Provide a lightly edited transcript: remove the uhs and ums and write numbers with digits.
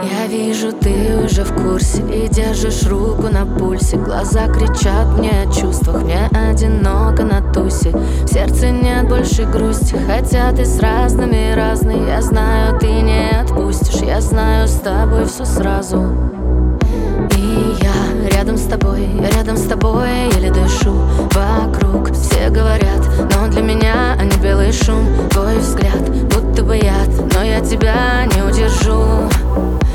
Я вижу, ты уже в курсе и держишь руку на пульсе. Глаза кричат мне о чувствах, мне одиноко на тусе. В сердце нет больше грусти, хотя ты с разными разный. Я знаю, ты не отпустишь, я знаю, с тобой все сразу. И я рядом с тобой, еле дышу. Вокруг все говорят, но для меня они белый шум. Твой взгляд, будто бы яд, но я тебя не удержу.